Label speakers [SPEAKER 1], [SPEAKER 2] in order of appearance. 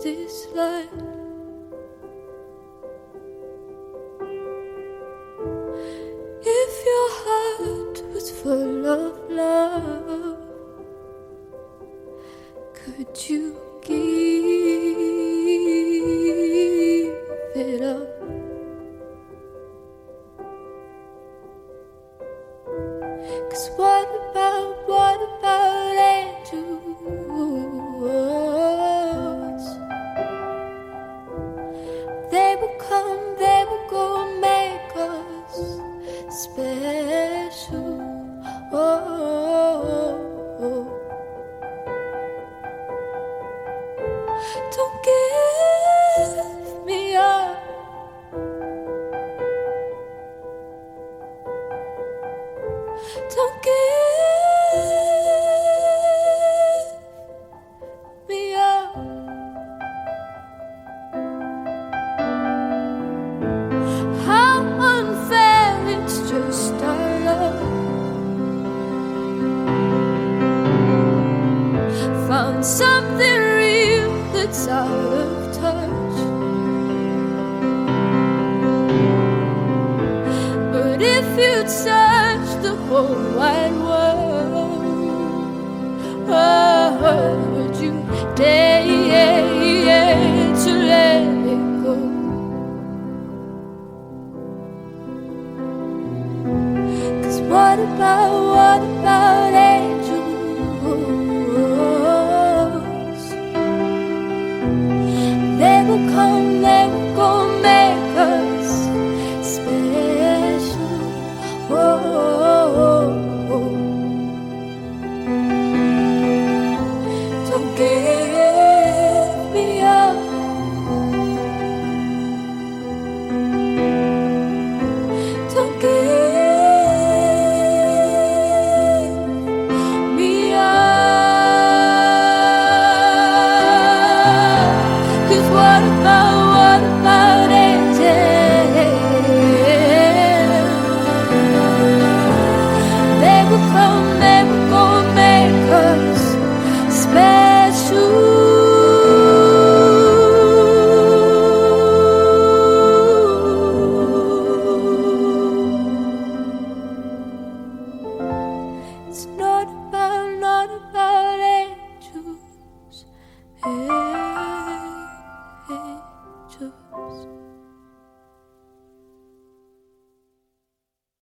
[SPEAKER 1] this life. If your heart was full of love, could you give it up? 'Cause what about angels? They will come, they will go, make us special. Don't give me up. Don't give me up. How unfair, it's just our love. Found something real that's out of touch. But if you'd search the whole wide world, would you dare to let it go? 'Cause what about angels? They will come, they will go, make us special. Don't give me up. Don't give me up. 'Cause what about angels? They will come, they will go, make us special. It's not about angels, angels.